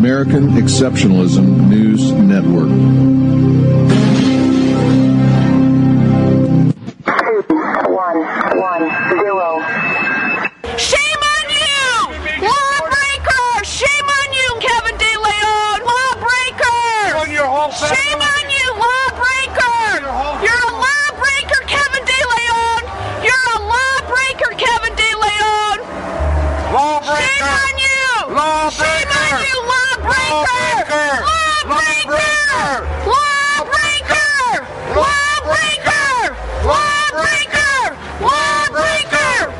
American Exceptionalism News Network. 2-1-1-0. Shame on you! Lawbreaker! Shame on you, Kevin De Leon! Lawbreaker! Shame on you, lawbreaker! You're a lawbreaker, Kevin De Leon! You're a lawbreaker, Kevin De Leon! Lawbreaker! Shame on you! Lawbreaker! Shame on you, lawbreaker! Lawbreaker! Lawbreaker! Lawbreaker! Lawbreaker! Lawbreaker!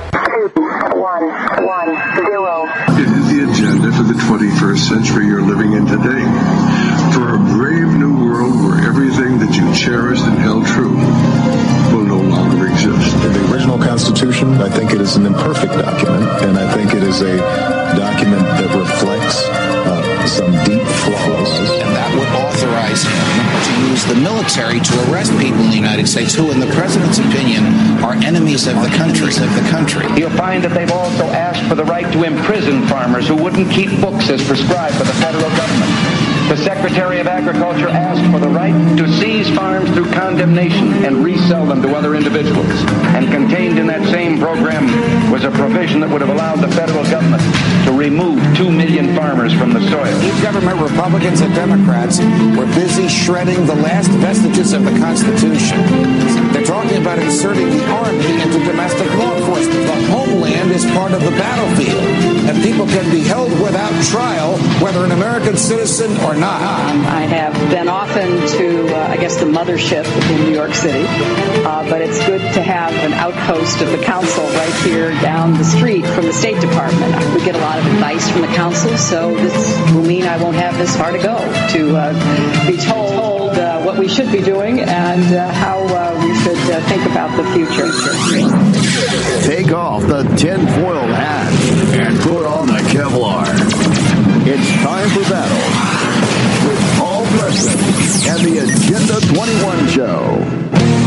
2-1-1-0. It is the agenda for the 21st century you're living in today. For a brave new world where everything that you cherished and held true will no longer exist. The original Constitution, I think it is an imperfect document, and I think it is a document that reflects some deep flaws. And that would authorize him to use the military to arrest people in the United States who, in the president's opinion, are enemies of the country. You'll find that they've also asked for the right to imprison farmers who wouldn't keep books as prescribed by the federal government. The Secretary of Agriculture asked for the right to seize farms through condemnation and resell them to other individuals. And contained in that same program was a provision that would have allowed the federal government to remove 2 million farmers from the soil. Government Republicans and Democrats were busy shredding the last vestiges of the Constitution. They're talking about inserting the Army into domestic law enforcement. The homeland is part of the battlefield, and people can be held without trial, whether an American citizen or not. I have been often to, the mothership in New York City, but it's good to have an outpost of the council right here down the street from the State Department. We get a lot of advice from the council, so this will mean I won't have this far to go to be told what we should be doing and how we should think about the future. Take off the tinfoil hat and put on the Kevlar. It's time for battle with Paul Preston and the Agenda 21 Show.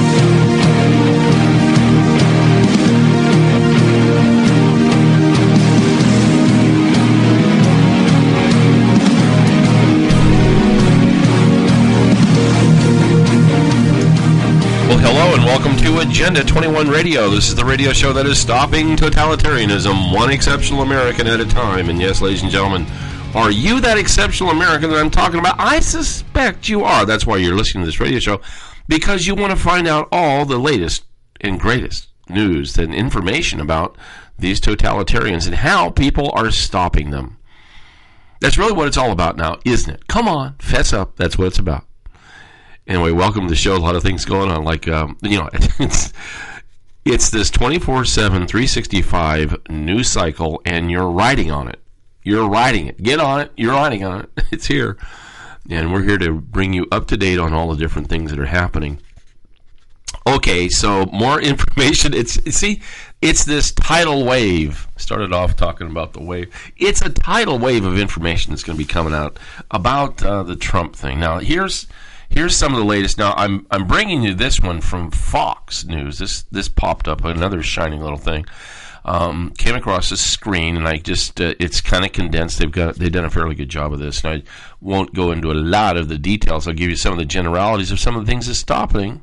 Well, hello and welcome to Agenda 21 Radio. This is the radio show that is stopping totalitarianism, one exceptional American at a time. And yes, ladies and gentlemen, are you that exceptional American that I'm talking about? I suspect you are. That's why you're listening to this radio show, because you want to find out all the latest and greatest news and information about these totalitarians and how people are stopping them. That's really what it's all about now, isn't it? Come on, fess up. That's what it's about. Anyway, welcome to the show. A lot of things going on. Like, it's this 24/7, 365 news cycle, and you're riding on it. You're riding it. Get on it. You're riding on it. It's here. And we're here to bring you up to date on all the different things that are happening. Okay, so more information. It's this tidal wave. Started off talking about the wave. It's a tidal wave of information that's going to be coming out about the Trump thing. Now, here's some of the latest. Now, I'm bringing you this one from Fox News. This popped up, another shining little thing. Came across the screen, and I just it's kind of condensed. They've done a fairly good job of this, and I won't go into a lot of the details. I'll give you some of the generalities of some of the things that's stopping.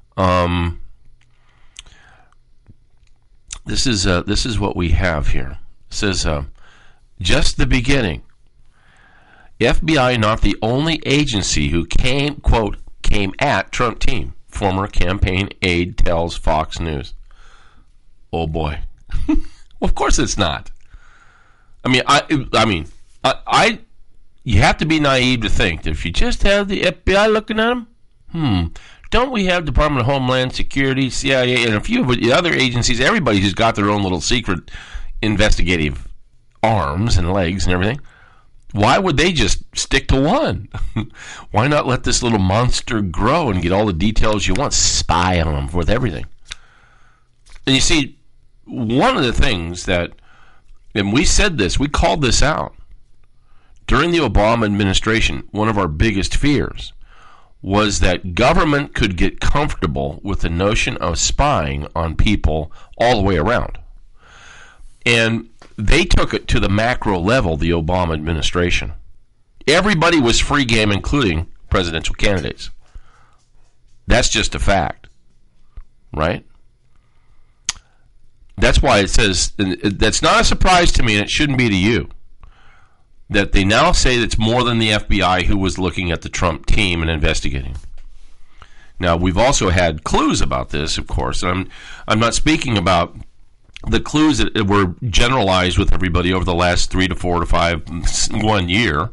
This is what we have here. It says just the beginning. FBI not the only agency who came at Trump team. Former campaign aide tells Fox News. Oh boy. Well, of course it's not. I mean, you have to be naive to think that if you just have the FBI looking at them, don't we have Department of Homeland Security, CIA, and a few of the other agencies? Everybody who's got their own little secret investigative arms and legs and everything. Why would they just stick to one? Why not let this little monster grow and get all the details you want? Spy on them with everything. And you see, one of the things that, and we said this, we called this out, during the Obama administration, one of our biggest fears was that government could get comfortable with the notion of spying on people all the way around. And they took it to the macro level, the Obama administration. Everybody was free game, including presidential candidates. That's just a fact, right? That's why it says, that's not a surprise to me, and it shouldn't be to you, that they now say it's more than the FBI who was looking at the Trump team and investigating. Now, we've also had clues about this, of course, and I'm not speaking about the clues that were generalized with everybody over the last 3 to 4 to 5, 1 year.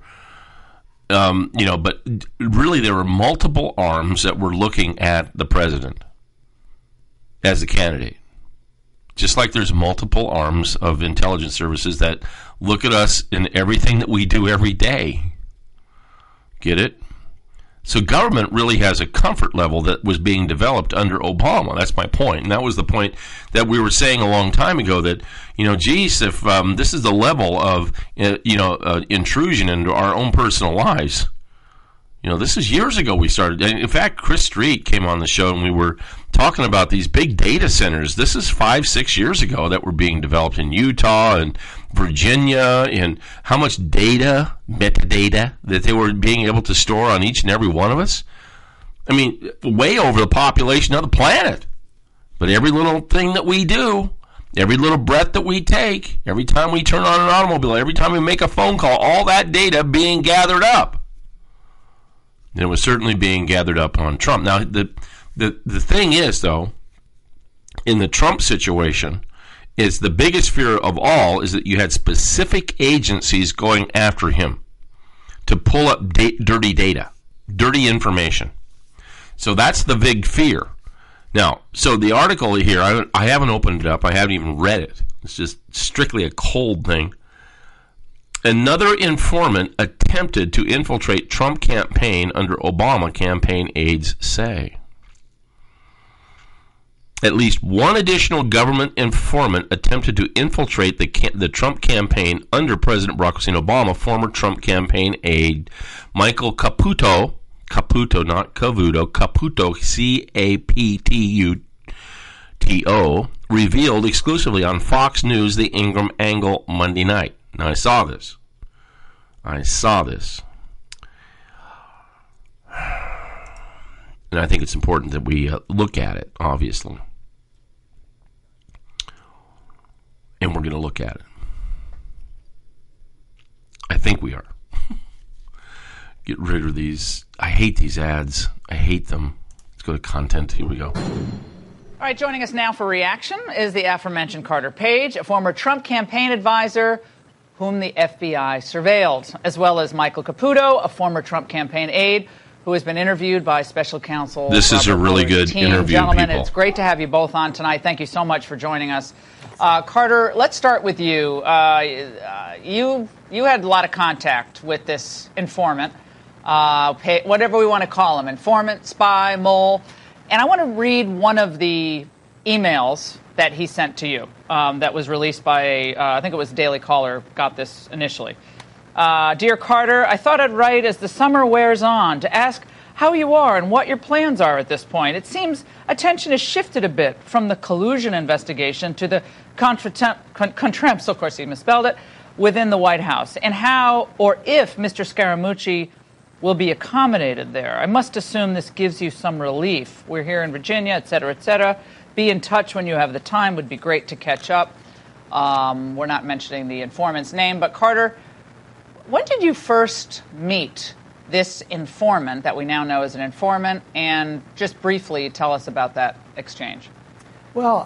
But really there were multiple arms that were looking at the president as a candidate. Just like there's multiple arms of intelligence services that look at us in everything that we do every day. Get it? So government really has a comfort level that was being developed under Obama. That's my point. And that was the point that we were saying a long time ago that, geez, if this is the level of, intrusion into our own personal lives. This is years ago we started. In fact, Chris Street came on the show and we were talking about these big data centers. This is 5-6 years ago that were being developed in Utah and Virginia, and how much data, metadata, that they were being able to store on each and every one of us. I mean, way over the population of the planet. But every little thing that we do, every little breath that we take, every time we turn on an automobile, every time we make a phone call, all that data being gathered up. And it was certainly being gathered up on Trump. Now, the thing is, though, in the Trump situation, is the biggest fear of all is that you had specific agencies going after him to pull up dirty data, dirty information. So that's the big fear. Now, so the article here, I haven't opened it up. I haven't even read it. It's just strictly a cold thing. Another informant attempted to infiltrate Trump campaign under Obama campaign aides say. At least one additional government informant attempted to infiltrate the Trump campaign under President Barack Hussein Obama. Former Trump campaign aide Michael Caputo, not Cavuto, Caputo, C-A-P-T-U-T-O, revealed exclusively on Fox News the Ingram angle Monday night. Now, I saw this. And I think it's important that we look at it, obviously. And we're going to look at it. I think we are. Get rid of these. I hate these ads. I hate them. Let's go to content. Here we go. All right, joining us now for reaction is the aforementioned Carter Page, a former Trump campaign advisor whom the FBI surveilled, as well as Michael Caputo, a former Trump campaign aide who has been interviewed by special counsel. This is a really good interview, gentlemen. people. It's great to have you both on tonight. Thank you so much for joining us. Carter, let's start with you. You had a lot of contact with this informant, whatever we want to call him, informant, spy, mole. And I want to read one of the emails that he sent to you that was released by, I think it was Daily Caller got this initially. Dear Carter, I thought I'd write as the summer wears on to ask how you are and what your plans are at this point. It seems attention has shifted a bit from the collusion investigation to the contempt, of course he misspelled it, within the White House, and how or if Mr. Scaramucci will be accommodated there. I must assume this gives you some relief. We're here in Virginia, et cetera, et cetera. Be in touch when you have the time. Would be great to catch up. We're not mentioning the informant's name, but Carter, when did you first meet this informant that we now know as an informant? And just briefly tell us about that exchange. Well,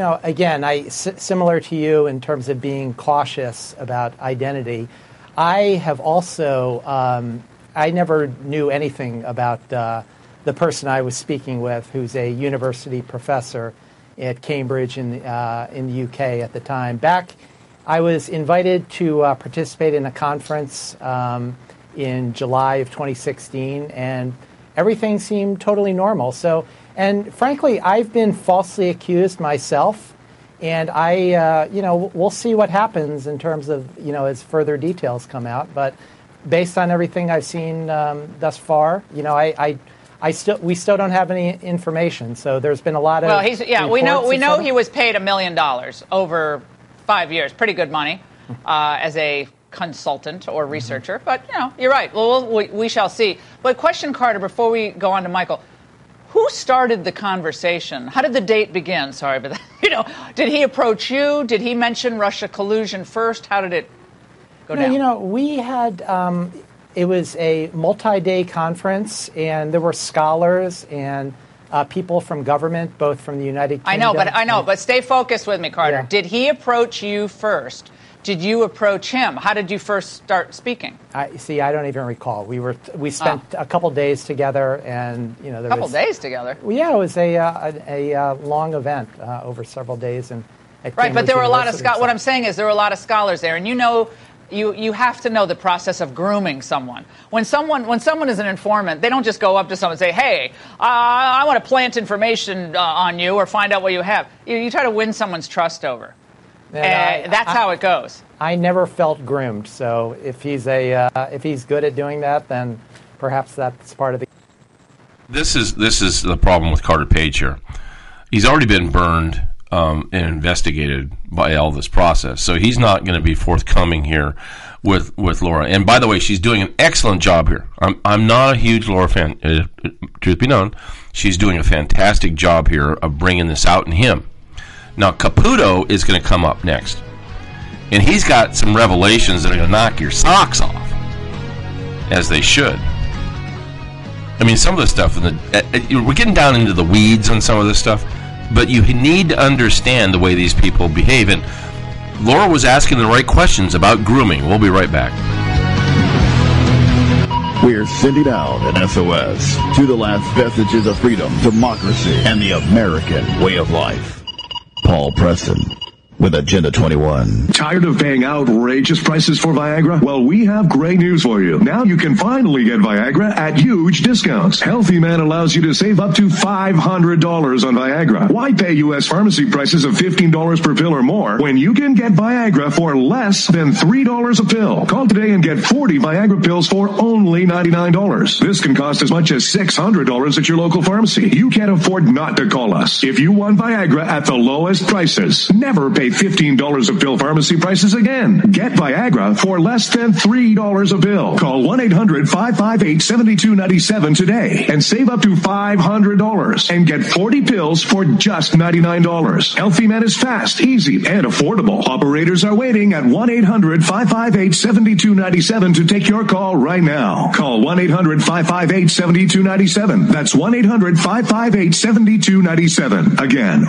similar to you in terms of being cautious about identity, I have also, I never knew anything about the person I was speaking with, who's a university professor at Cambridge in the UK at the time. I was invited to participate in a conference in July of 2016, and everything seemed totally normal. So, and frankly, I've been falsely accused myself, and we'll see what happens in terms of, as further details come out. But based on everything I've seen thus far, we still don't have any information. So there's been a lot of we know he was paid $1 million over 5 years, pretty good money, as a consultant or researcher, but you're right. Well, we shall see. But question, Carter, before we go on to Michael, who started the conversation? How did the date begin? Sorry, but did he approach you? Did he mention Russia collusion first? How did it go down? We had it was a multi-day conference, and there were scholars and people from government, both from the United Kingdom. I know, but stay focused with me, Carter. Yeah. Did he approach you first? Did you approach him? How did you first start speaking? I don't even recall. We spent a couple days together, and there was days together. Well, yeah, it was a long event over several days, and right. But there were a lot of what I'm saying is there were a lot of scholars there, and you have to know the process of grooming someone. When someone is an informant, they don't just go up to someone and say, "Hey, I want to plant information on you or find out what you have." You try to win someone's trust over. That's how it goes. I never felt groomed. So if he's good at doing that, then perhaps that's part of the. This is the problem with Carter Page here. He's already been burned and investigated by all this process, so he's not going to be forthcoming here with Laura. And by the way, she's doing an excellent job here. I'm not a huge Laura fan. Truth be known, she's doing a fantastic job here of bringing this out in him. Now, Caputo is going to come up next, and he's got some revelations that are going to knock your socks off, as they should. I mean, some of the stuff, we're getting down into the weeds on some of this stuff, but you need to understand the way these people behave, and Laura was asking the right questions about grooming. We'll be right back. We're sending out an SOS to the last vestiges of freedom, democracy, and the American way of life. Paul Preston with Agenda 21. Tired of paying outrageous prices for Viagra? Well, we have great news for you. Now you can finally get Viagra at huge discounts. Healthy Man allows you to save up to $500 on Viagra. Why pay U.S. pharmacy prices of $15 per pill or more when you can get Viagra for less than $3 a pill? Call today and get 40 Viagra pills for only $99. This can cost as much as $600 at your local pharmacy. You can't afford not to call us. If you want Viagra at the lowest prices, never pay $15 a pill pharmacy prices again. Get Viagra for less than $3 a pill. Call 1-800-558-7297 today and save up to $500 and get 40 pills for just $99. Healthy Man is fast, easy, and affordable. Operators are waiting at 1-800-558-7297 to take your call right now. Call 1-800-558-7297. That's 1-800-558-7297. Again,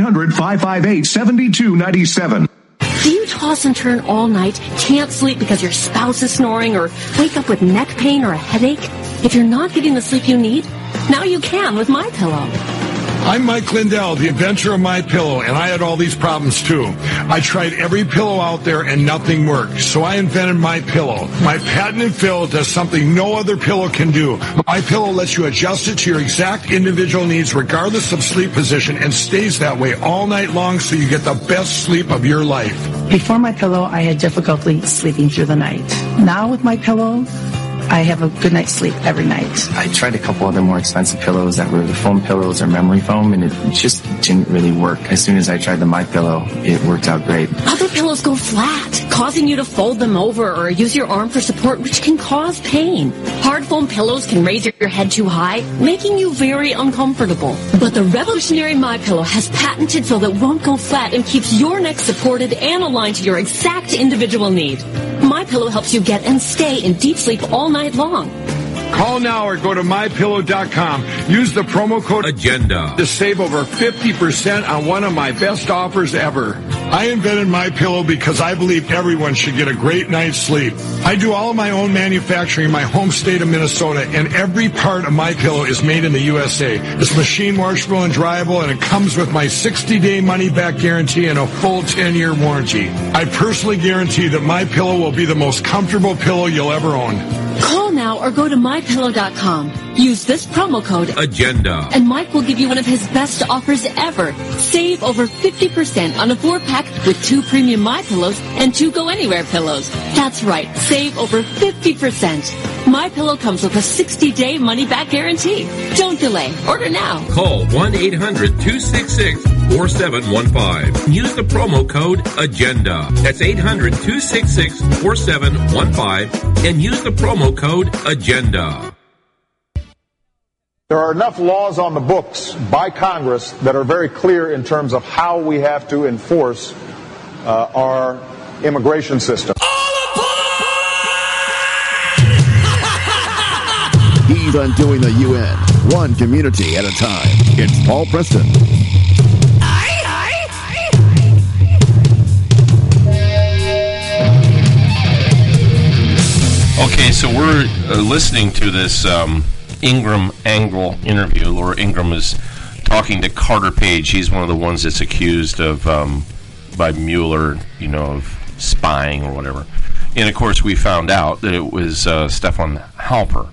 1-800-558-7297. Do you toss and turn all night, can't sleep because your spouse is snoring, or wake up with neck pain or a headache? If you're not getting the sleep you need, now you can with MyPillow. I'm Mike Lindell, the inventor of MyPillow, and I had all these problems too. I tried every pillow out there and nothing worked, so I invented MyPillow. My patented fill does something no other pillow can do. MyPillow lets you adjust it to your exact individual needs regardless of sleep position and stays that way all night long so you get the best sleep of your life. Before MyPillow, I had difficulty sleeping through the night. Now with MyPillow, I have a good night's sleep every night. I tried a couple other more expensive pillows that were the foam pillows or memory foam, and it just didn't really work. As soon as I tried the MyPillow, it worked out great. Other pillows go flat, causing you to fold them over or use your arm for support, which can cause pain. Hard foam pillows can raise your head too high, making you very uncomfortable. But the revolutionary MyPillow has patented fill that won't go flat and keeps your neck supported and aligned to your exact individual need. MyPillow helps you get and stay in deep sleep all night long. Call now or go to MyPillow.com. Use the promo code AGENDA to save over 50% on one of my best offers ever. I invented MyPillow because I believe everyone should get a great night's sleep. I do all of my own manufacturing in my home state of Minnesota, and every part of MyPillow is made in the USA. It's machine washable and dryable, and it comes with my 60-day money-back guarantee and a full 10-year warranty. I personally guarantee that MyPillow will be the most comfortable pillow you'll ever own. Call now or go to MyPillow.com. Use this promo code AGENDA, and Mike will give you one of his best offers ever. Save over 50% on a 4-pack with 2 premium MyPillows and 2 Go Anywhere pillows. That's right, save over 50%. MyPillow comes with a 60-day money-back guarantee. Don't delay. Order now. Call 1-800-266 800-266-4715. Use the promo code AGENDA. That's 800-266-4715 and use the promo code AGENDA. There are enough laws on the books by Congress that are very clear in terms of how we have to enforce our immigration system. He's undoing the UN, one community at a time. It's Paul Preston. Okay, so we're listening to this Ingram Angle interview. Laura Ingram is talking to Carter Page. He's one of the ones that's accused of, by Mueller, of spying or whatever. And, of course, we found out that it was Stefan Halper,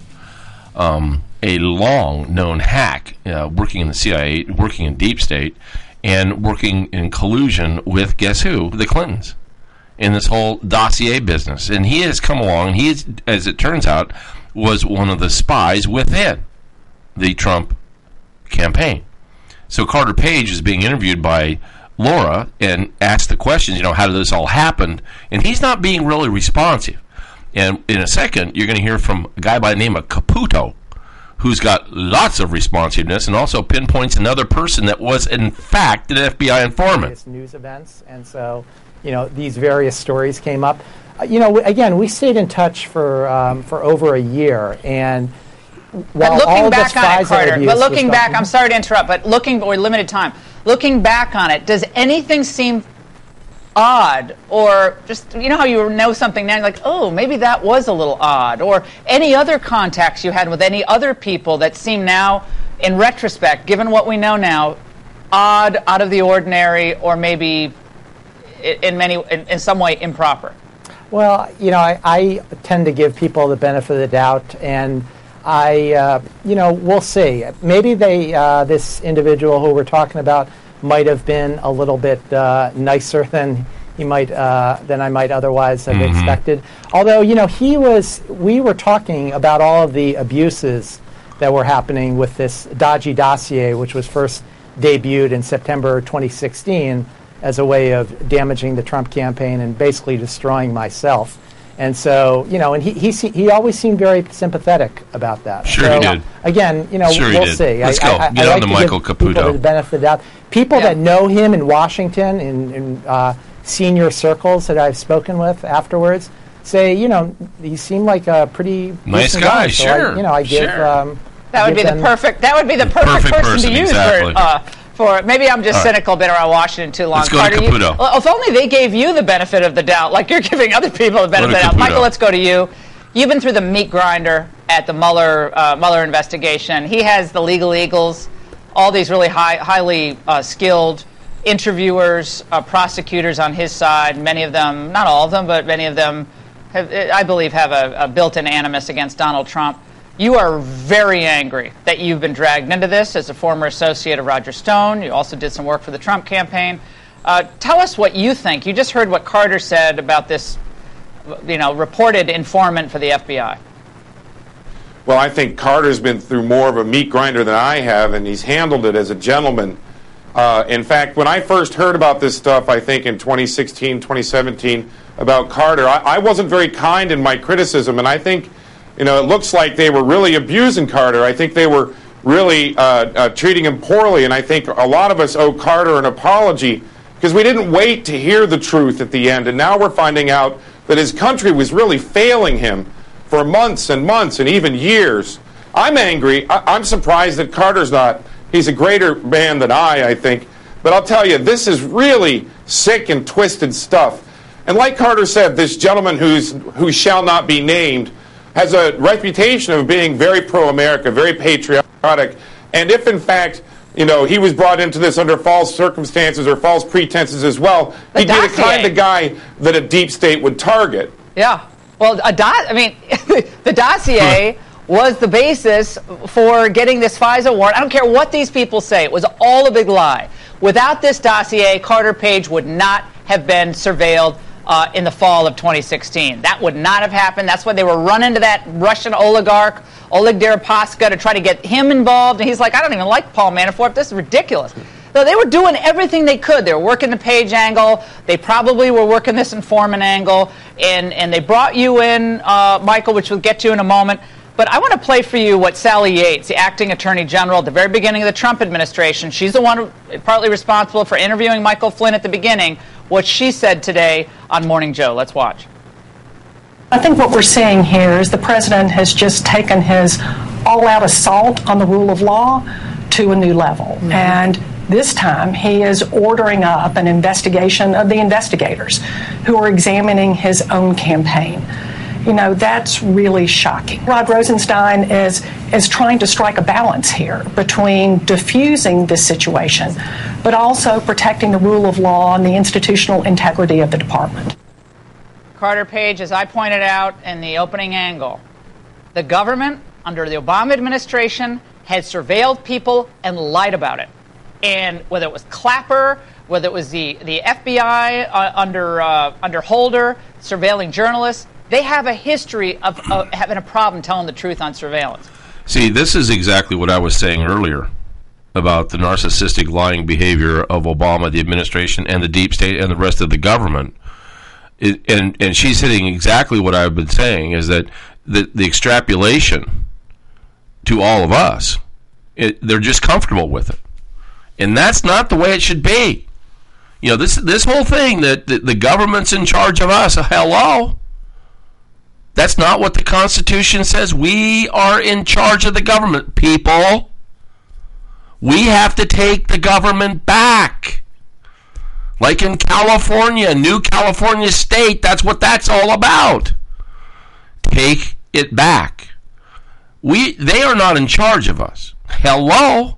a long-known hack working in the CIA, working in Deep State, and working in collusion with, guess who? The Clintons in this whole dossier business. And he has come along, and he is, as it turns out, was one of the spies within the Trump campaign. So Carter Page is being interviewed by Laura and asked the questions, how did this all happen? And he's not being really responsive. And in a second, you're going to hear from a guy by the name of Caputo, who's got lots of responsiveness and also pinpoints another person that was, in fact, an FBI informant. News events, and so, these various stories came up. Again, we stayed in touch for over a year, and while looking all back this on it, Carter, abuse but looking was back, I'm sorry to interrupt, but we're limited time. Looking back on it, does anything seem odd, or just how you know something now, you're like, oh, maybe that was a little odd, or any other contacts you had with any other people that seem now, in retrospect, given what we know now, odd, out of the ordinary, or maybe in some way improper? Well, I tend to give people the benefit of the doubt, and we'll see. Maybe this individual who we're talking about might have been a little bit nicer than I might otherwise have expected. Although, we were talking about all of the abuses that were happening with this dodgy dossier, which was first debuted in September 2016 as a way of damaging the Trump campaign and basically destroying myself. And so, and he always seemed very sympathetic about that. Sure, he did. Again, we'll see. Let's go. Get on to Michael Caputo. People the benefit of the doubt. People that know him in Washington, in senior circles that I've spoken with afterwards, say, he seemed like a pretty nice guy. So sure. I give. That would be the perfect person to use exactly. for maybe I'm just cynical, been around Washington too long. Let's go to Caputo. If only they gave you the benefit of the doubt, like you're giving other people the benefit of the doubt. Michael, let's go to you. You've been through the meat grinder at the Mueller investigation. He has the legal eagles, all these really highly skilled interviewers, prosecutors on his side. Many of them, not all of them, but many of them, I believe, have a built-in animus against Donald Trump. You are very angry that you've been dragged into this as a former associate of Roger Stone. You also did some work for the Trump campaign. Tell us what you think. You just heard what Carter said about this, reported informant for the FBI. Well, I think Carter's been through more of a meat grinder than I have, and he's handled it as a gentleman. In fact, when I first heard about this stuff, I think in 2016, 2017, about Carter, I wasn't very kind in my criticism, and I think it looks like they were really abusing Carter. I think they were really treating him poorly, and I think a lot of us owe Carter an apology because we didn't wait to hear the truth at the end, and now we're finding out that his country was really failing him for months and months and even years. I'm angry. I'm surprised that Carter's not. He's a greater man than I think. But I'll tell you, this is really sick and twisted stuff. And like Carter said, this gentleman who shall not be named has a reputation of being very pro-America, very patriotic. And if, in fact, he was brought into this under false circumstances or false pretenses as well, he'd be the kind of guy that a deep state would target. Yeah. Well, the dossier was the basis for getting this FISA warrant. I don't care what these people say. It was all a big lie. Without this dossier, Carter Page would not have been surveilled in the fall of 2016. That would not have happened. That's why they were running to that Russian oligarch, Oleg Deripaska, to try to get him involved. And he's like, I don't even like Paul Manafort. This is ridiculous. So they were doing everything they could. They were working the Page angle. They probably were working this informant angle. And they brought you in, Michael, which we'll get to in a moment. But I want to play for you what Sally Yates, the acting attorney general at the very beginning of the Trump administration, she's the one partly responsible for interviewing Michael Flynn at the beginning, what she said today on Morning Joe. Let's watch. I think what we're seeing here is the president has just taken his all-out assault on the rule of law to a new level. Mm-hmm. And this time he is ordering up an investigation of the investigators who are examining his own campaign. You know, that's really shocking. Rod Rosenstein is trying to strike a balance here between diffusing this situation, but also protecting the rule of law and the institutional integrity of the department. Carter Page, as I pointed out in the opening angle, the government under the Obama administration had surveilled people and lied about it. And whether it was Clapper, whether it was the FBI under Holder, surveilling journalists, they have a history of having a problem telling the truth on surveillance. See, this is exactly what I was saying earlier about the narcissistic lying behavior of Obama, the administration, and the deep state and the rest of the government. And she's hitting exactly what I've been saying, is that the extrapolation to all of us, they're just comfortable with it. And that's not the way it should be. You know, this whole thing that the government's in charge of us, hello? That's not what the Constitution says. We are in charge of the government, people. We have to take the government back. Like in California, New California State, that's what that's all about. Take it back. They are not in charge of us. Hello?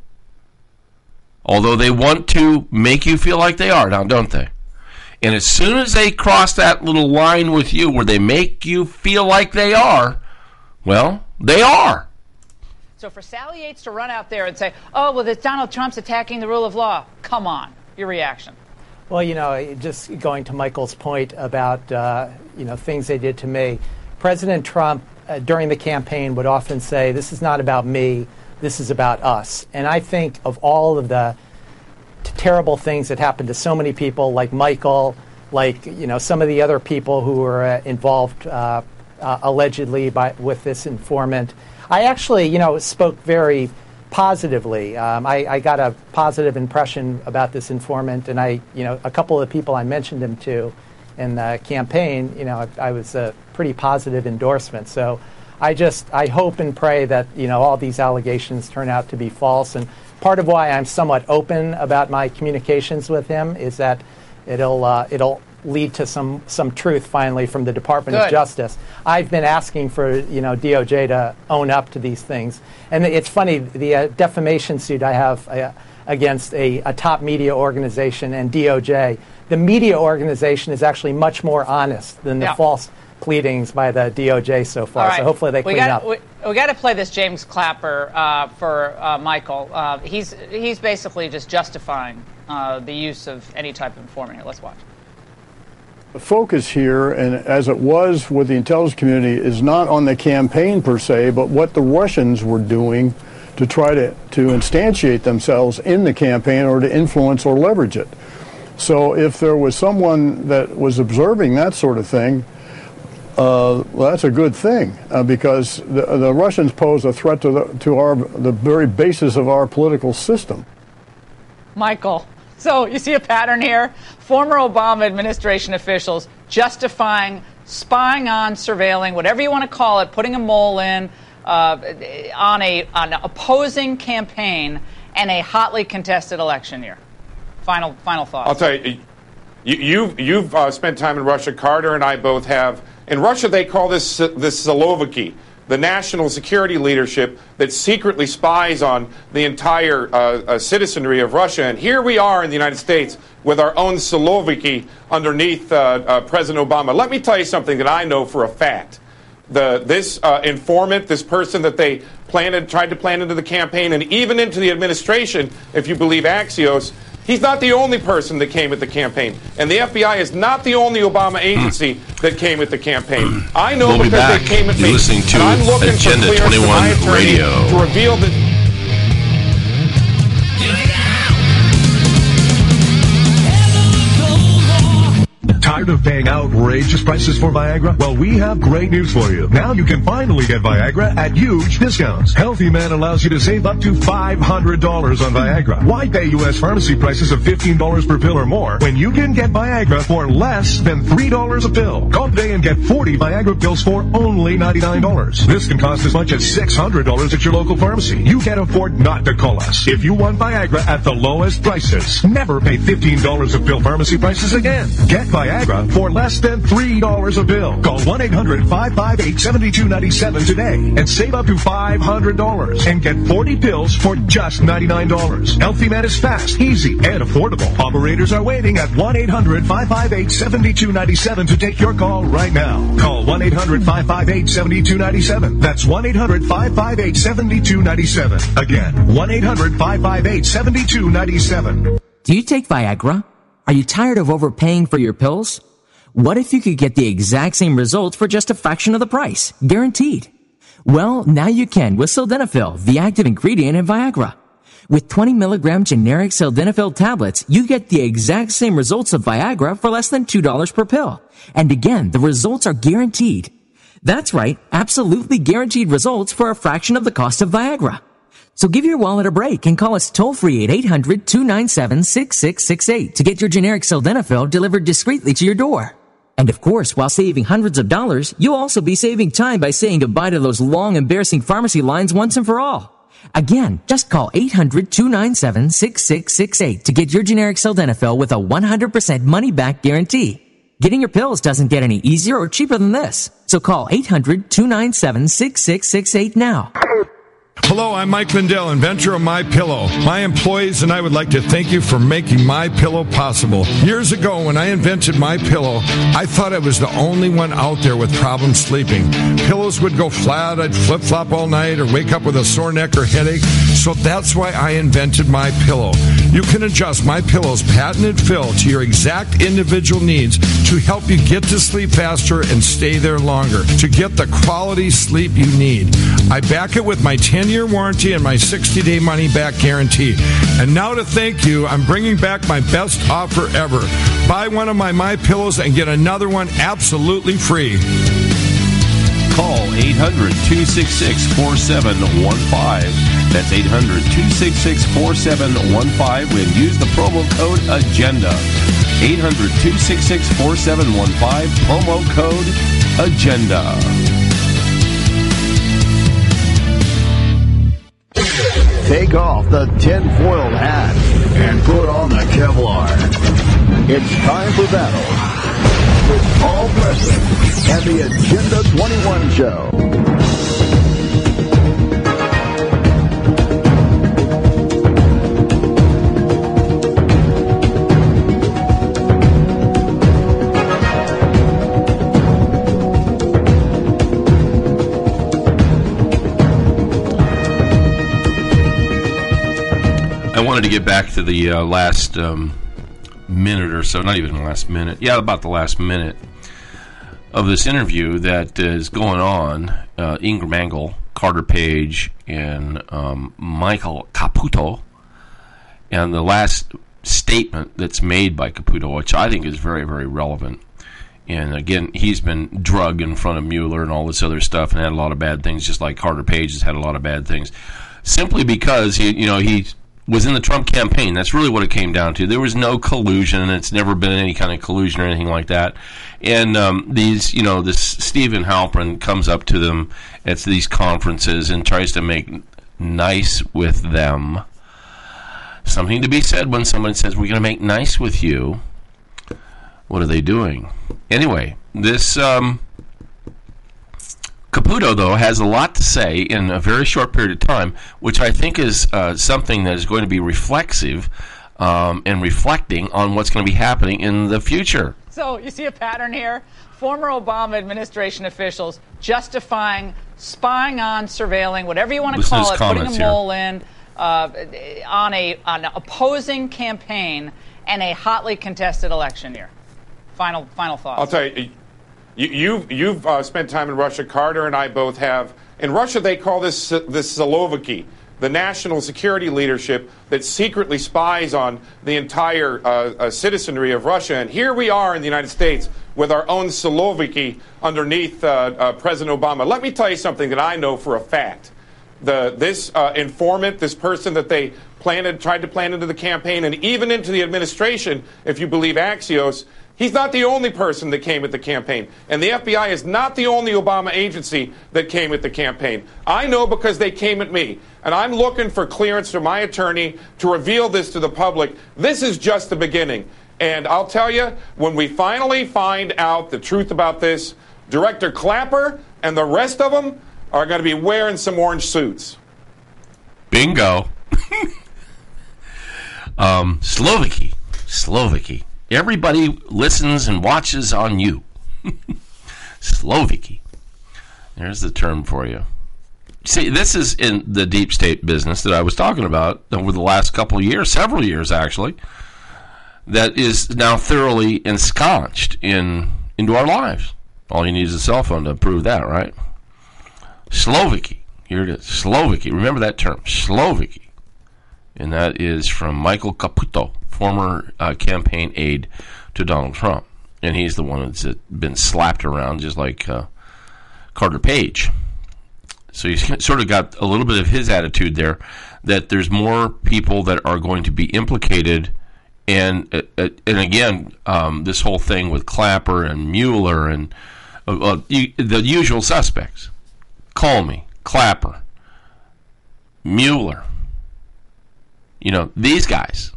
Although they want to make you feel like they are now, don't they? And as soon as they cross that little line with you where they make you feel like they are, well, they are. So for Sally Yates to run out there and say, oh, well, Donald Trump's attacking the rule of law, come on, your reaction. Well, you know, just going to Michael's point about, things they did to me, President Trump, during the campaign, would often say, this is not about me, this is about us. And I think of all of the terrible things that happened to so many people, like Michael, like, some of the other people who were involved allegedly with this informant. I actually, spoke very positively. I got a positive impression about this informant, and a couple of the people I mentioned him to in the campaign, I was a pretty positive endorsement. So I hope and pray that, all these allegations turn out to be false. And part of why I'm somewhat open about my communications with him is that it'll lead to some truth finally from the Department of Justice. I've been asking for DOJ to own up to these things, and it's funny, the defamation suit I have against a top media organization and DOJ. The media organization is actually much more honest than the false pleadings by the DOJ so far. Right. So hopefully they clean up. We got to play this James Clapper for Michael. He's basically just justifying the use of any type of informant here. Let's watch. The focus here, and as it was with the intelligence community, is not on the campaign per se, but what the Russians were doing to try to instantiate themselves in the campaign or to influence or leverage it. So if there was someone that was observing that sort of thing, well, that's a good thing because the Russians pose a threat to the very basis of our political system. Michael, so you see a pattern here? Former Obama administration officials justifying spying on, surveilling, whatever you want to call it, putting a mole in on an opposing campaign and a hotly contested election year. Final thoughts. I'll tell you, you've spent time in Russia. Carter and I both have. In Russia, they call this Siloviki, the national security leadership that secretly spies on the entire citizenry of Russia. And here we are in the United States with our own Siloviki underneath President Obama. Let me tell you something that I know for a fact. This informant, this person that they tried to plant into the campaign and even into the administration, if you believe Axios, he's not the only person that came at the campaign. And the FBI is not the only Obama agency that came at the campaign. I know we'll because they came at me. You're listening to and I'm looking Agenda for 21 Radio to reveal that. Tired of paying outrageous prices for Viagra? Well, we have great news for you. Now you can finally get Viagra at huge discounts. Healthy Man allows you to save up to $500 on Viagra. Why pay U.S. pharmacy prices of $15 per pill or more when you can get Viagra for less than $3 a pill? Call today and get 40 Viagra pills for only $99. This can cost as much as $600 at your local pharmacy. You can't afford not to call us. If you want Viagra at the lowest prices, never pay $15 a pill pharmacy prices again. Get Viagra for less than $3 a pill. Call 1-800-558-7297 today and save up to $500 and get 40 pills for just $99. Healthy Man is fast, easy, and affordable. Operators are waiting at 1-800-558-7297 to take your call right now. Call 1-800-558-7297. That's 1-800-558-7297. Again, 1-800-558-7297. Do you take Viagra? Are you tired of overpaying for your pills? What if you could get the exact same results for just a fraction of the price? Guaranteed. Well, now you can with Sildenafil, the active ingredient in Viagra. With 20 milligram generic Sildenafil tablets, you get the exact same results of Viagra for less than $2 per pill. And again, the results are guaranteed. That's right, absolutely guaranteed results for a fraction of the cost of Viagra. So give your wallet a break and call us toll-free at 800-297-6668 to get your generic Sildenafil delivered discreetly to your door. And of course, while saving hundreds of dollars, you'll also be saving time by saying goodbye to those long, embarrassing pharmacy lines once and for all. Again, just call 800-297-6668 to get your generic Sildenafil with a 100% money-back guarantee. Getting your pills doesn't get any easier or cheaper than this. So call 800-297-6668 now. Hello, I'm Mike Lindell, inventor of MyPillow. My employees and I would like to thank you for making MyPillow possible. Years ago, when I invented MyPillow, I thought I was the only one out there with problems sleeping. Pillows would go flat, I'd flip-flop all night, or wake up with a sore neck or headache. So that's why I invented MyPillow. You can adjust MyPillow's patented fill to your exact individual needs to help you get to sleep faster and stay there longer, to get the quality sleep you need. I back it with my 10-year warranty and my 60-day money-back guarantee. And now to thank you, I'm bringing back my best offer ever. Buy one of my MyPillows and get another one absolutely free. Call 800-266-4715. That's 800-266-4715 and use the promo code AGENDA. 800-266-4715, promo code AGENDA. Take off the tin-foiled hat and put on the Kevlar. It's time for battle with Paul Preston and the Agenda 21 Show. I wanted to get back to the last minute or so, not even the last minute, about the last minute of this interview that is going on. Ingram Angle, Carter Page, and Michael Caputo, and the last statement that's made by Caputo, which I think is very, very relevant. And again, he's been drugged in front of Mueller and all this other stuff and had a lot of bad things, just like Carter Page has had a lot of bad things, simply because he was in the Trump campaign. That's really what it came down to. There was no collusion, and it's never been any kind of collusion or anything like that. And this Stephen Halpern comes up to them at these conferences and tries to make nice with them. Something to be said when someone says, we're going to make nice with you. What are they doing? Anyway, this Caputo, though, has a lot to say in a very short period of time, which I think is something that is going to be reflexive and reflecting on what's going to be happening in the future. So you see a pattern here? Former Obama administration officials justifying spying on, surveilling, whatever you want to call it, putting a mole in on an opposing campaign and a hotly contested election year. Final thoughts. I'll tell you. You've spent time in Russia. Carter and I both have. In Russia, they call this Siloviki. the national security leadership that secretly spies on the entire citizenry of Russia. And here we are in the United States with our own Siloviki underneath President Obama. Let me tell you something that I know for a fact. This informant, this person that they tried to plant into the campaign and even into the administration, if you believe Axios, he's not the only person that came at the campaign. And the FBI is not the only Obama agency that came at the campaign. I know because they came at me. And I'm looking for clearance from my attorney to reveal this to the public. This is just the beginning. And I'll tell you, when we finally find out the truth about this, Director Clapper and the rest of them are going to be wearing some orange suits. Bingo. Siloviki. Everybody listens and watches on you. Siloviki. There's the term for you. See, this is in the deep state business that I was talking about over the last couple of years, several years actually, that is now thoroughly ensconced into our lives. All you need is a cell phone to prove that, right? Siloviki. Here it is. Siloviki. Remember that term. Siloviki. And that is from Michael Caputo, former campaign aide to Donald Trump. And he's the one that's been slapped around just like Carter Page. So he's sort of got a little bit of his attitude there, that there's more people that are going to be implicated. And again, this whole thing with Clapper and Mueller and the usual suspects. Comey, Clapper, Mueller. These guys.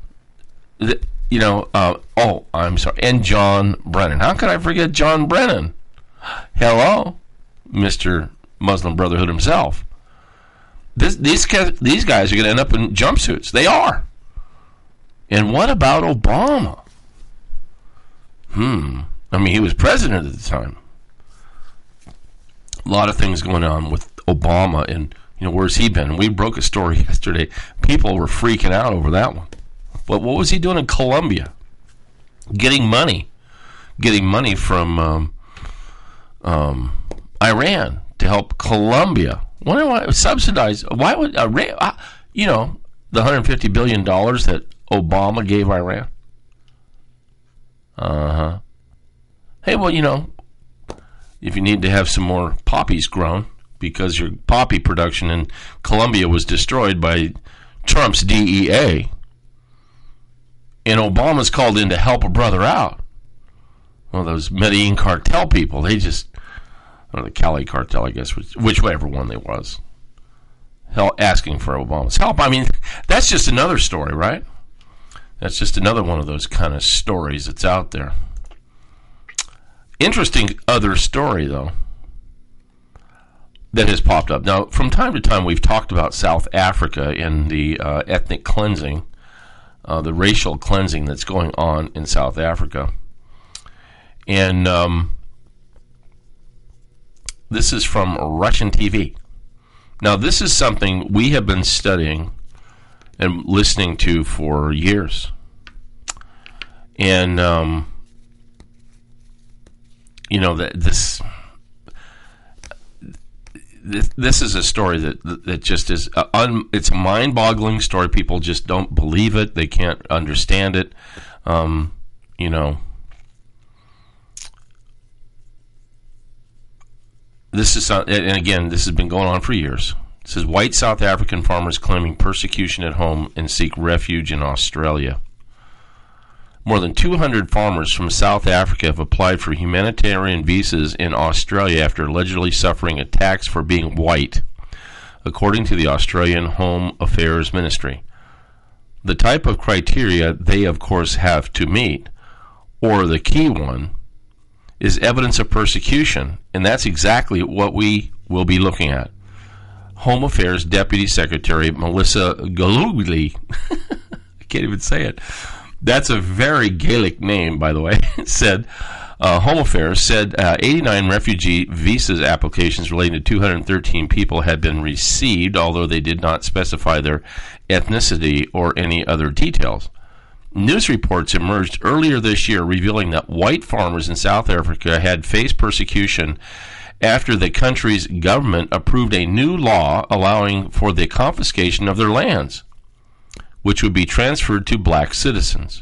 I'm sorry. And John Brennan. How could I forget John Brennan? Hello, Mr. Muslim Brotherhood himself. These guys are going to end up in jumpsuits. They are. And what about Obama? He was president at the time. A lot of things going on with Obama, and where's he been? We broke a story yesterday. People were freaking out over that one. But what was he doing in Colombia? Getting money from Iran to help Colombia. Why subsidize? Why would Iran? The $150 billion that Obama gave Iran. Hey, well, if you need to have some more poppies grown because your poppy production in Colombia was destroyed by Trump's DEA, and Obama's called in to help a brother out. Well, those Medellin cartel people, they just, or the Cali cartel, I guess, whichever one they was, asking for Obama's help. That's just another story, right? That's just another one of those kind of stories that's out there. Interesting other story, though, that has popped up. Now, from time to time, we've talked about South Africa and the ethnic cleansing, the racial cleansing that's going on in South Africa. And this is from Russian TV. Now, this is something we have been studying and listening to for years. And, this is a story that just is, it's a mind-boggling story. People just don't believe it. They can't understand it. This is, and again, this has been going on for years. It says, white South African farmers claiming persecution at home and seek refuge in Australia. More than 200 farmers from South Africa have applied for humanitarian visas in Australia after allegedly suffering attacks for being white, according to the Australian Home Affairs Ministry. The type of criteria they, of course, have to meet, or the key one, is evidence of persecution, and that's exactly what we will be looking at. Home Affairs Deputy Secretary Melissa Galugli, I can't even say it, that's a very Gaelic name, by the way, said, Home Affairs said 89 refugee visas applications relating to 213 people had been received, although they did not specify their ethnicity or any other details. News reports emerged earlier this year revealing that white farmers in South Africa had faced persecution after the country's government approved a new law allowing for the confiscation of their lands, which would be transferred to black citizens.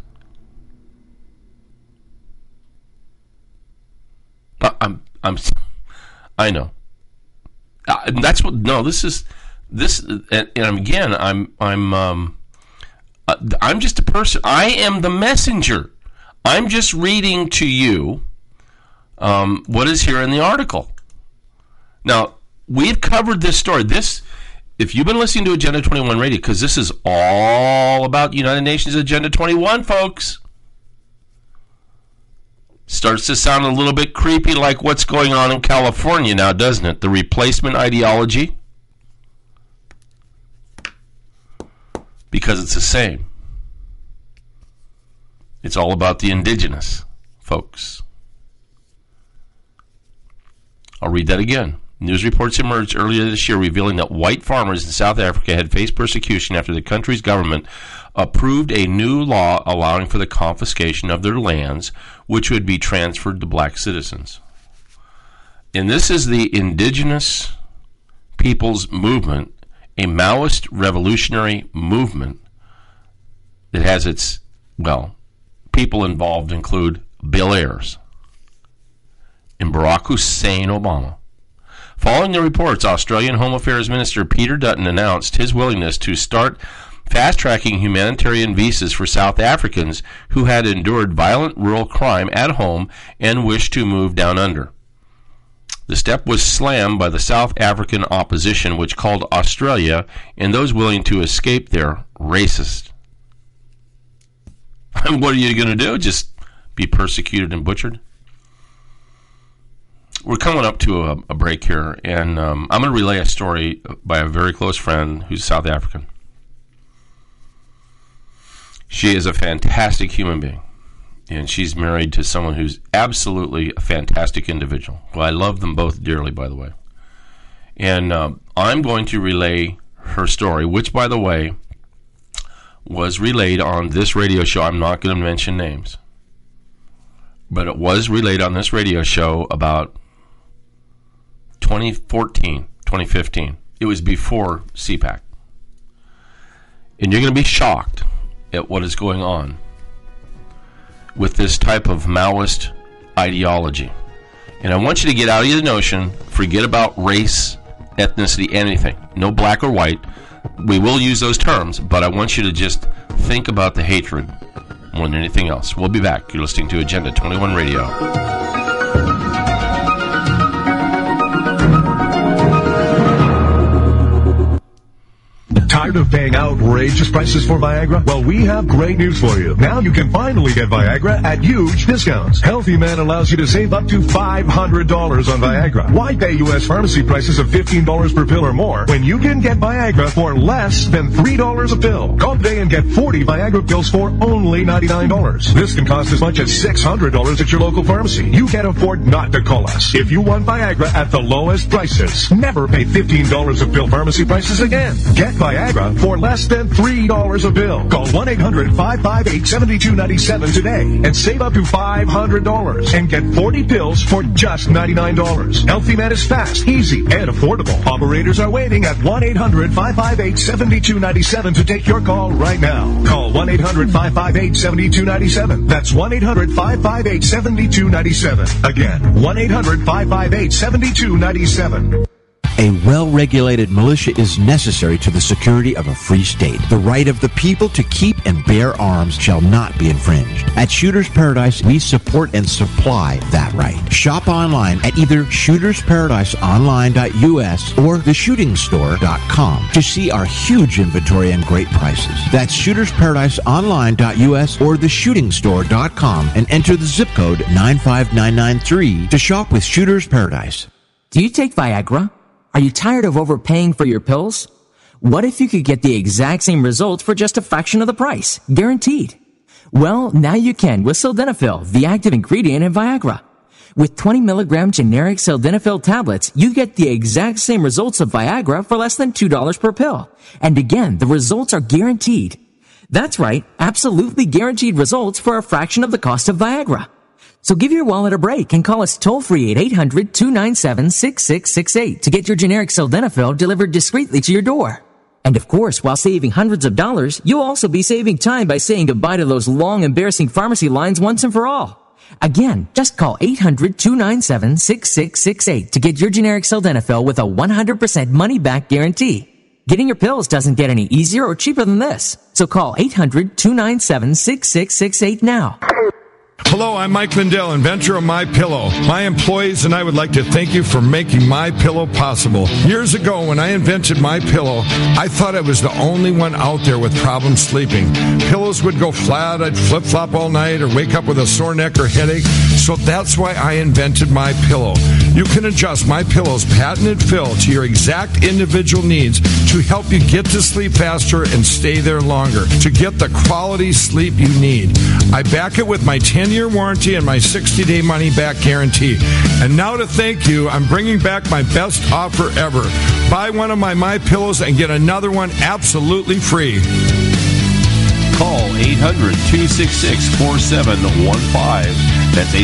I know. That's what. No, this is this. And again, I'm just a person. I am the messenger. I'm just reading to you what is here in the article. Now, we've covered this story. If you've been listening to Agenda 21 Radio, because this is all about United Nations Agenda 21, folks. Starts to sound a little bit creepy like what's going on in California now, doesn't it? The replacement ideology. Because it's the same. It's all about the indigenous folks. I'll read that again. News reports emerged earlier this year revealing that white farmers in South Africa had faced persecution after the country's government approved a new law allowing for the confiscation of their lands, which would be transferred to black citizens. And this is the Indigenous Peoples Movement, a Maoist revolutionary movement that has its, people involved include Bill Ayers and Barack Hussein Obama. Following the reports, Australian Home Affairs Minister Peter Dutton announced his willingness to start fast-tracking humanitarian visas for South Africans who had endured violent rural crime at home and wished to move down under. The step was slammed by the South African opposition, which called Australia and those willing to escape there racist. And what are you going to do? Just be persecuted and butchered? We're coming up to a break here, and I'm going to relay a story by a very close friend who's South African. She is a fantastic human being, and she's married to someone who's absolutely a fantastic individual. Well, I love them both dearly, by the way. And I'm going to relay her story, which, by the way, was relayed on this radio show. I'm not going to mention names, but it was relayed on this radio show about 2014, 2015. It was before CPAC. And you're going to be shocked at what is going on with this type of Maoist ideology. And I want you to get out of the notion, forget about race, ethnicity, anything. No black or white. We will use those terms, but I want you to just think about the hatred more than anything else. We'll be back. You're listening to Agenda 21 Radio. Tired of paying outrageous prices for Viagra? Well, we have great news for you. Now you can finally get Viagra at huge discounts. Healthy Man allows you to save up to $500 on Viagra. Why pay U.S. pharmacy prices of $15 per pill or more when you can get Viagra for less than $3 a pill? Call today and get 40 Viagra pills for only $99. This can cost as much as $600 at your local pharmacy. You can't afford not to call us. If you want Viagra at the lowest prices, never pay $15 a pill pharmacy prices again. Get Viagra for less than $3 a pill. Call 1-800-558-7297 today and save up to $500 and get 40 pills for just $99. Healthy Man is fast, easy, and affordable. Operators are waiting at 1-800-558-7297 to take your call right now. Call 1-800-558-7297. That's 1-800-558-7297. Again, 1-800-558-7297. A well-regulated militia is necessary to the security of a free state. The right of the people to keep and bear arms shall not be infringed. At Shooters Paradise, we support and supply that right. Shop online at either shootersparadiseonline.us or theshootingstore.com to see our huge inventory and great prices. That's shootersparadiseonline.us or theshootingstore.com and enter the zip code 95993 to shop with Shooters Paradise. Do you take Viagra? Are you tired of overpaying for your pills? What if you could get the exact same results for just a fraction of the price? Guaranteed. Well, now you can with Sildenafil, the active ingredient in Viagra. With 20 milligram generic Sildenafil tablets, you get the exact same results of Viagra for less than $2 per pill. And again, the results are guaranteed. That's right, absolutely guaranteed results for a fraction of the cost of Viagra. So give your wallet a break and call us toll-free at 800-297-6668 to get your generic sildenafil delivered discreetly to your door. And of course, while saving hundreds of dollars, you'll also be saving time by saying goodbye to those long, embarrassing pharmacy lines once and for all. Again, just call 800-297-6668 to get your generic sildenafil with a 100% money-back guarantee. Getting your pills doesn't get any easier or cheaper than this. So call 800-297-6668 now. Hello, I'm Mike Lindell, inventor of MyPillow. My employees and I would like to thank you for making MyPillow possible. Years ago, when I invented MyPillow, I thought I was the only one out there with problems sleeping. Pillows would go flat, I'd flip-flop all night, or wake up with a sore neck or headache. So that's why I invented MyPillow. You can adjust MyPillow's patented fill to your exact individual needs to help you get to sleep faster and stay there longer, to get the quality sleep you need. I back it with my 10-year warranty and my 60-day money-back guarantee. And now to thank you, I'm bringing back my best offer ever. Buy one of my MyPillows and get another one absolutely free. Call 800-266-4715. That's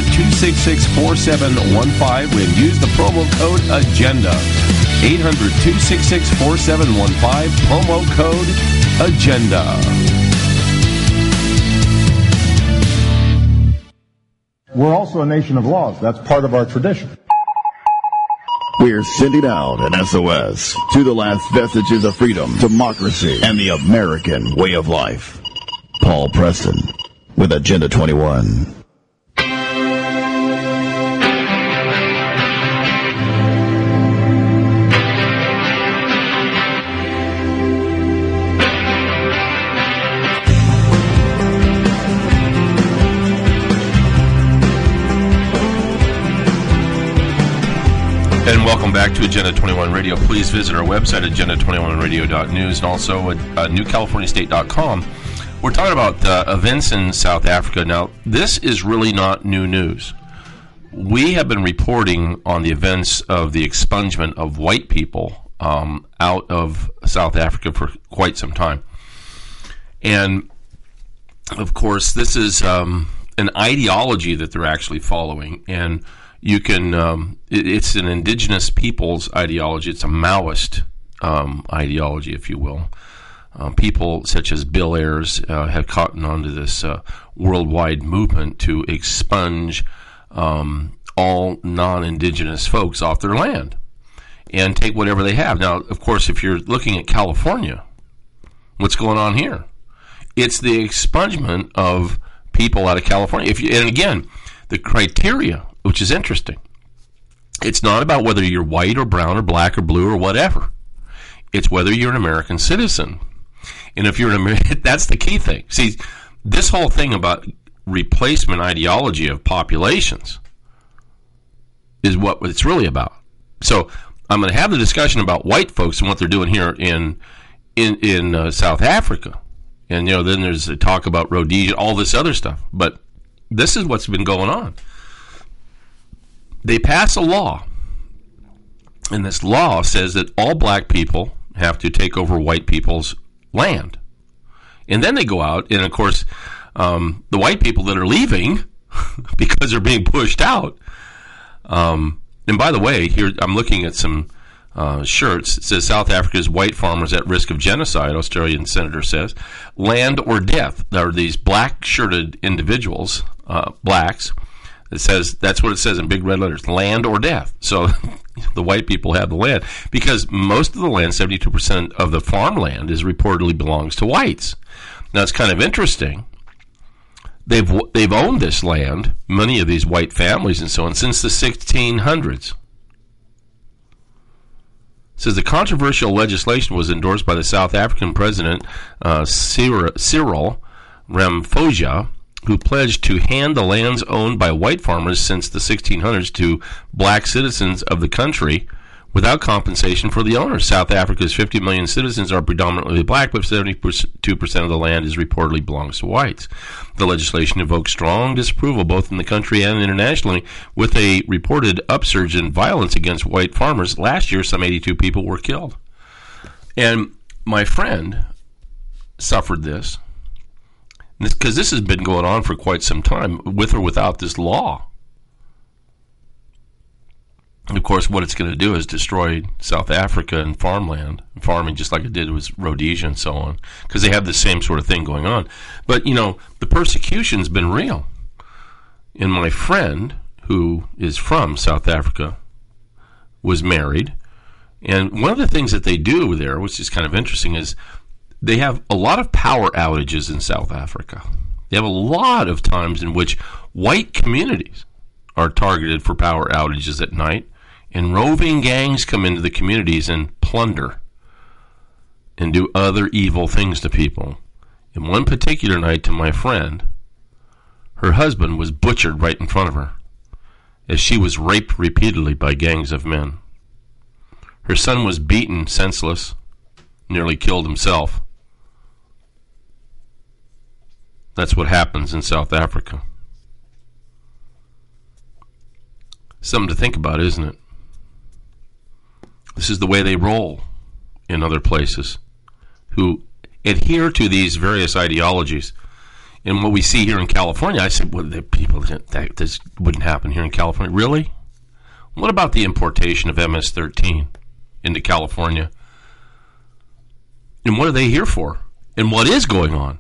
800-266-4715 and use the promo code AGENDA. 800-266-4715, promo code AGENDA. We're also a nation of laws. That's part of our tradition. We're sending out an SOS to the last vestiges of freedom, democracy, and the American way of life. Paul Preston with Agenda 21. And welcome back to Agenda 21 Radio. Please visit our website, agenda21radio.news, and also at newcaliforniastate.com. We're talking about events in South Africa. Now, this is really not new news. We have been reporting on the events of the expungement of white people out of South Africa for quite some time. And, of course, this is an ideology that they're actually following. And you can, it's an indigenous people's ideology. It's a Maoist ideology, if you will. People such as Bill Ayers have caught on to this worldwide movement to expunge all non-indigenous folks off their land and take whatever they have. Now, of course, if you're looking at California, what's going on here? It's the expungement of people out of California. And again, the criteria, which is interesting, it's not about whether you're white or brown or black or blue or whatever. It's whether you're an American citizen. And if you're an American, that's the key thing. See, this whole thing about replacement ideology of populations is what it's really about. So I'm going to have the discussion about white folks and what they're doing here in South Africa. And, you know, then there's a talk about Rhodesia, all this other stuff. But this is what's been going on. They pass a law, and this law says that all black people have to take over white people's land. And then they go out, and of course, the white people that are leaving because they're being pushed out. And by the way, here I'm looking at some shirts. It says South Africa's white farmers at risk of genocide, Australian senator says. Land or death. There are these black-shirted individuals, blacks. It says, that's what it says in big red letters, land or death. So the white people have the land because most of the land, 72% of the farmland, is reportedly belongs to whites. Now it's kind of interesting. They've owned this land, many of these white families and so on, since the 1600s. It says the controversial legislation was endorsed by the South African president Cyril Ramaphosa, who pledged to hand the lands owned by white farmers since the 1600s to black citizens of the country without compensation for the owners. South Africa's 50 million citizens are predominantly black, but 72% of the land is reportedly belongs to whites. The legislation evoked strong disapproval both in the country and internationally, with a reported upsurge in violence against white farmers. Last year, some 82 people were killed. And my friend suffered this. Because this has been going on for quite some time, with or without this law. And of course, what it's going to do is destroy South Africa and farmland, farming, just like it did with Rhodesia and so on, because they have the same sort of thing going on. But, the persecution's been real. And my friend, who is from South Africa, was married. And one of the things that they do there, which is kind of interesting, is they have a lot of power outages in South Africa. They have a lot of times in which white communities are targeted for power outages at night, and roving gangs come into the communities and plunder and do other evil things to people. And one particular night, to my friend, her husband was butchered right in front of her as she was raped repeatedly by gangs of men. Her son was beaten senseless, nearly killed himself. That's what happens in South Africa. Something to think about, isn't it? This is the way they roll in other places who adhere to these various ideologies. And what we see here in California, I said, well, the people, this wouldn't happen here in California. Really? What about the importation of MS-13 into California? And what are they here for? And what is going on?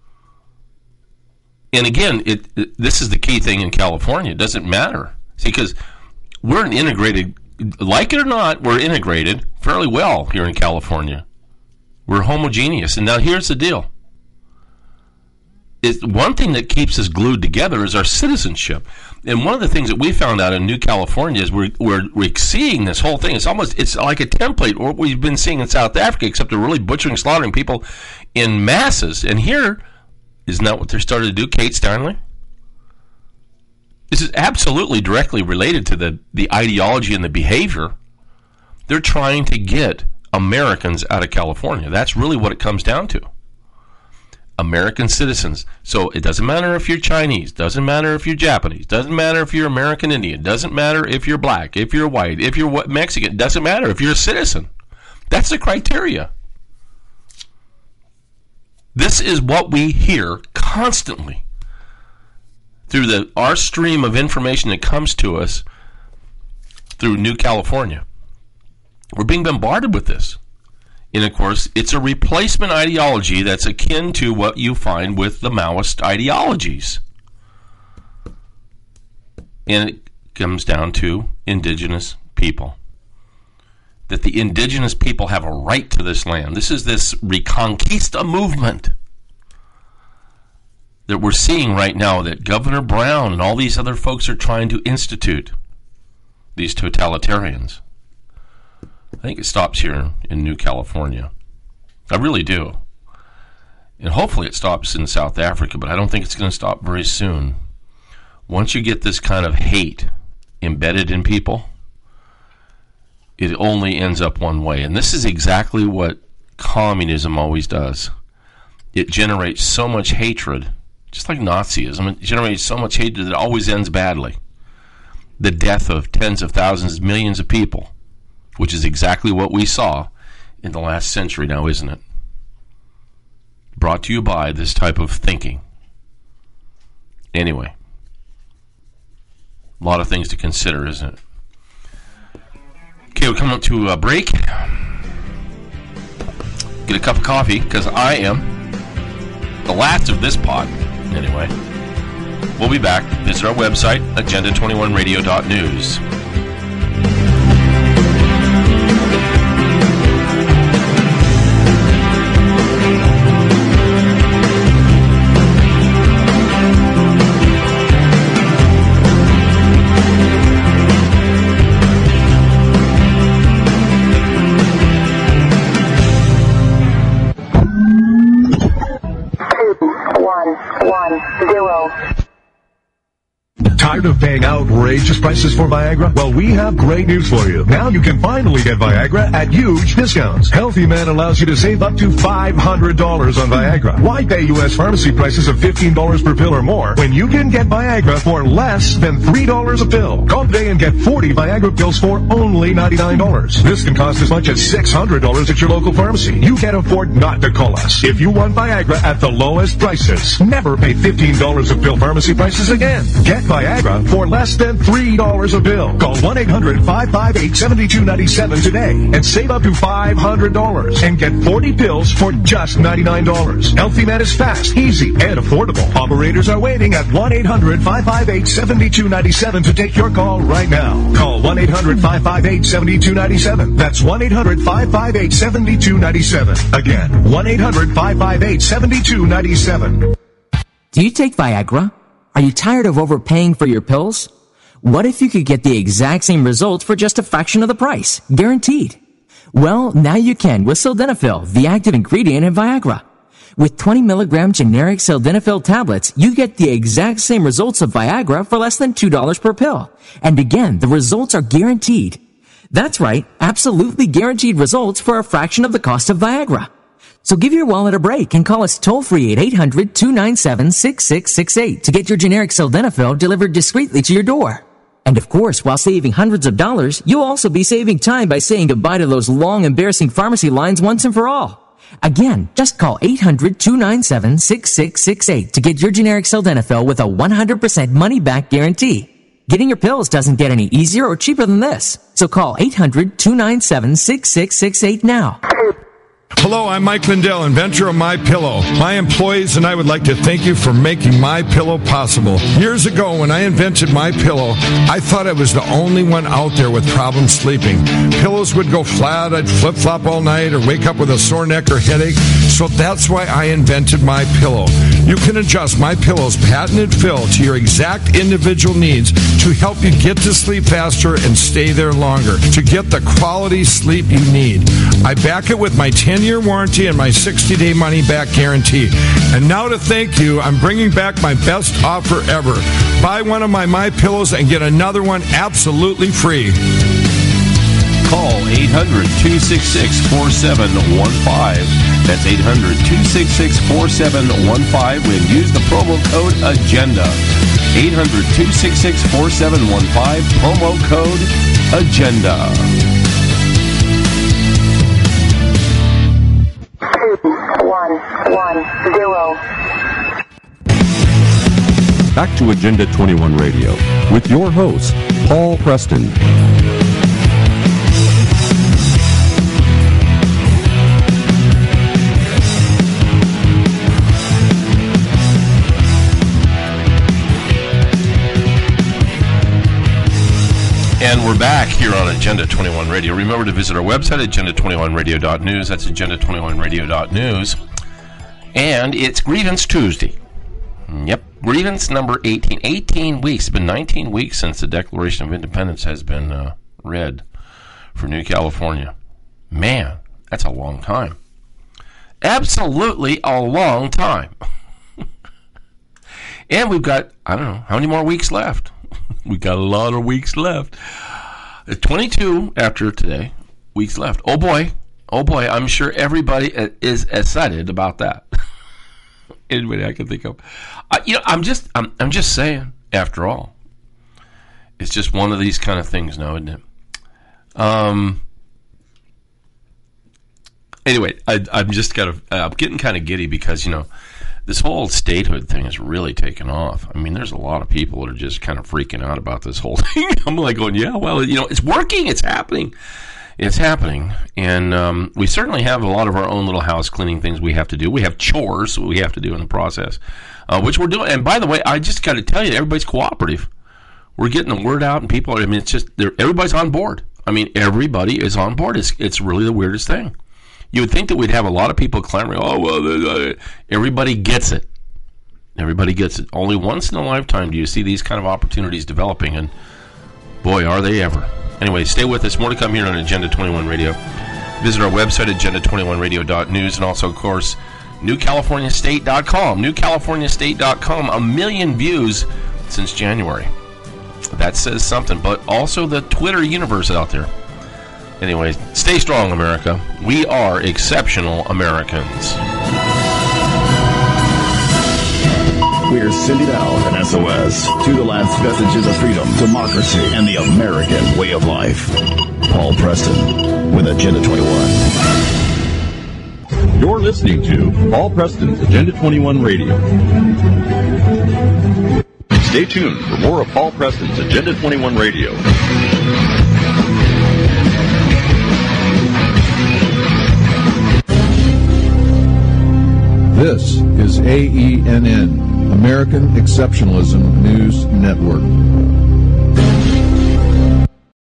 And again, this is the key thing in California. It doesn't matter. See, because we're an integrated, like it or not, we're integrated fairly well here in California. We're homogeneous. And now here's the deal. One thing that keeps us glued together is our citizenship. And one of the things that we found out in New California is we're seeing this whole thing. It's like a template what we've been seeing in South Africa, except they're really butchering, slaughtering people in masses. And here, isn't that what they're starting to do, Kate Steinle? This is absolutely directly related to the ideology and the behavior. They're trying to get Americans out of California. That's really what it comes down to. American citizens. So it doesn't matter if you're Chinese, doesn't matter if you're Japanese, doesn't matter if you're American Indian, doesn't matter if you're black, if you're white, if you're Mexican, doesn't matter if you're a citizen. That's the criteria. This is what we hear constantly through our stream of information that comes to us through New California. We're being bombarded with this. And, of course, it's a replacement ideology that's akin to what you find with the Maoist ideologies. And it comes down to indigenous people. That the indigenous people have a right to this land. This is this Reconquista movement that we're seeing right now that Governor Brown and all these other folks are trying to institute, these totalitarians. I think it stops here in New California. I really do. And hopefully it stops in South Africa, but I don't think it's going to stop very soon. Once you get this kind of hate embedded in people, it only ends up one way. And this is exactly what communism always does. It generates so much hatred, just like Nazism. It generates so much hatred that it always ends badly. The death of tens of thousands, millions of people, which is exactly what we saw in the last century now, isn't it? Brought to you by this type of thinking. Anyway, a lot of things to consider, isn't it? Okay, we're coming up to a break. Get a cup of coffee, because I am the last of this pod. Anyway, we'll be back. Visit our website, agenda21radio.news. Tired of paying outrageous prices for Viagra? Well, we have great news for you. Now you can finally get Viagra at huge discounts. Healthy Man allows you to save up to $500 on Viagra. Why pay U.S. pharmacy prices of $15 per pill or more when you can get Viagra for less than $3 a pill? Call today and get 40 Viagra pills for only $99. This can cost as much as $600 at your local pharmacy. You can't afford not to call us. If you want Viagra at the lowest prices, never pay $15 a pill pharmacy prices again. Get Viagra for less than $3 a pill. Call 1-800-558-7297 today and save up to $500 and get 40 pills for just $99. Healthy Man is fast, easy, and affordable. Operators are waiting at 1-800-558-7297 to take your call right now. Call 1-800-558-7297. That's 1-800-558-7297. Again, 1-800-558-7297. Do you take Viagra? Are you tired of overpaying for your pills? What if you could get the exact same results for just a fraction of the price? Guaranteed. Well, now you can with Sildenafil, the active ingredient in Viagra. With 20 milligram generic Sildenafil tablets, you get the exact same results of Viagra for less than $2 per pill. And again, the results are guaranteed. That's right, absolutely guaranteed results for a fraction of the cost of Viagra. So give your wallet a break and call us toll-free at 800-297-6668 to get your generic Sildenafil delivered discreetly to your door. And of course, while saving hundreds of dollars, you'll also be saving time by saying goodbye to those long, embarrassing pharmacy lines once and for all. Again, just call 800-297-6668 to get your generic Sildenafil with a 100% money-back guarantee. Getting your pills doesn't get any easier or cheaper than this. So call 800-297-6668 now. Hello, I'm Mike Lindell, inventor of MyPillow. My employees and I would like to thank you for making MyPillow possible. Years ago, when I invented MyPillow, I thought I was the only one out there with problems sleeping. Pillows would go flat, I'd flip-flop all night, or wake up with a sore neck or headache. So that's why I invented MyPillow. You can adjust MyPillow's patented fill to your exact individual needs to help you get to sleep faster and stay there longer, to get the quality sleep you need. I back it with my 10-year warranty and my 60-day money-back guarantee. And now to thank you, I'm bringing back my best offer ever. Buy one of my MyPillows and get another one absolutely free. Call 800-266-4715. That's 800-266-4715 and use the promo code AGENDA. 800-266-4715, promo code AGENDA. 110. Back to Agenda 21 Radio with your host, Paul Preston. And we're back here on Agenda 21 Radio. Remember to visit our website, agenda21radio.news. That's agenda21radio.news. And it's Grievance Tuesday. Yep, grievance number 18. 18 weeks. It's been 19 weeks since the Declaration of Independence has been read for New California. Man, that's a long time. Absolutely a long time. And we've got, I don't know, how many more weeks left? We got a lot of weeks left. 22 after today, weeks left. Oh boy, I'm sure everybody is excited about that. Anybody I can think of. I'm just saying, after all. It's just one of these kind of things now, isn't it? Anyway, I'm getting kind of giddy because, this whole statehood thing has really taken off. I mean, there's a lot of people that are just kind of freaking out about this whole thing. I'm like going, yeah, well, it's working. It's happening. It's happening. And we certainly have a lot of our own little house cleaning things we have to do. We have chores we have to do in the process, which we're doing. And by the way, I just got to tell you, everybody's cooperative. We're getting the word out, and people, it's just, everybody's on board. I mean, everybody is on board. It's really the weirdest thing. You would think that we'd have a lot of people clamoring, oh, well, everybody gets it. Everybody gets it. Only once in a lifetime do you see these kind of opportunities developing, and boy, are they ever. Anyway, stay with us. More to come here on Agenda 21 Radio. Visit our website, agenda21radio.news, and also, of course, newcaliforniastate.com. Newcaliforniastate.com, 1 million views since January. That says something. But also the Twitter universe out there. Anyways, stay strong, America. We are exceptional Americans. We're sending out an SOS to the last vestiges of freedom, democracy, and the American way of life. Paul Preston with Agenda 21. You're listening to Paul Preston's Agenda 21 Radio. Stay tuned for more of Paul Preston's Agenda 21 Radio. This is AENN, American Exceptionalism News Network.